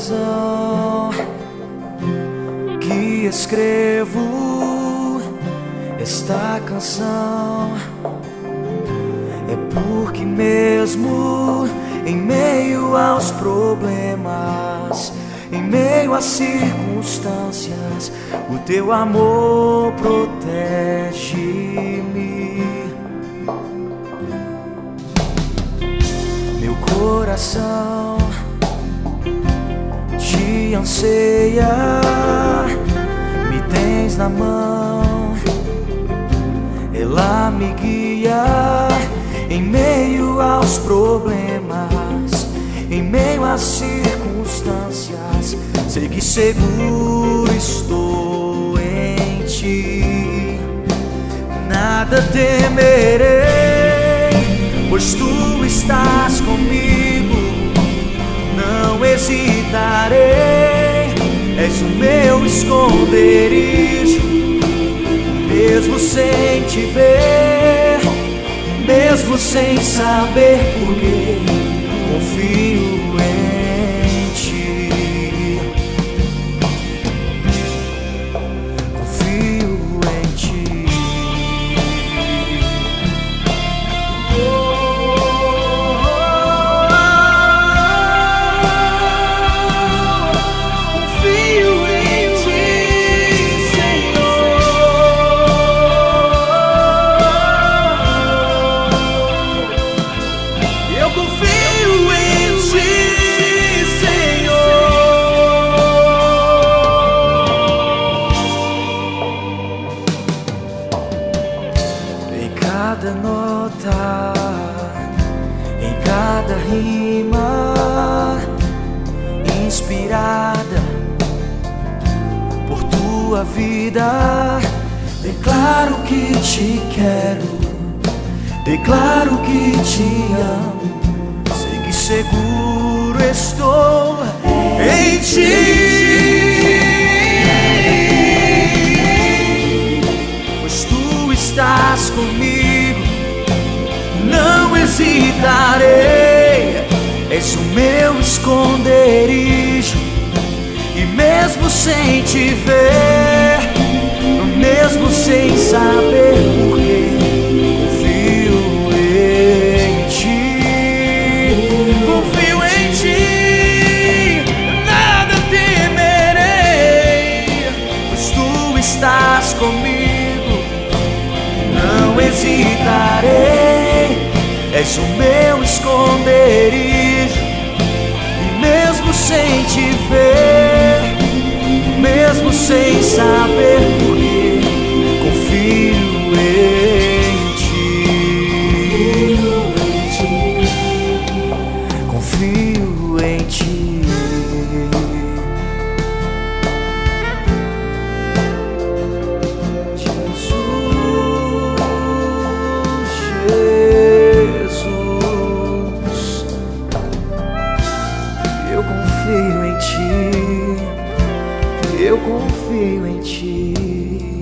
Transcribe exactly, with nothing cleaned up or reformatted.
razão que escrevo esta canção. É porque mesmo em meio aos problemas, em meio às circunstâncias, o teu amor protege-me. Meu coração te anseia, me tens na mão, ela me guia em meio aos problemas, em meio às circunstâncias. Sei que seguro estou em ti, nada temerei, pois tu estás comigo. Não hesitarei, és o meu esconderijo, mesmo sem te ver, mesmo sem saber porquê, confio em ti, confio em ti. Cada nota, em cada rima, inspirada por tua vida, declaro que te quero, declaro que te amo. Sei que seguro estou em ti, pois tu estás comigo. Não hesitarei, és o meu esconderijo, e mesmo sem te ver, mesmo sem saber porquê, confio em ti, confio em ti, nada temerei, pois tu estás comigo. Não hesitarei, és o meu esconderijo, e mesmo sem te ver, mesmo sem saber porquê, confio em ti, confio em ti. Eu confio em ti, eu confio em ti.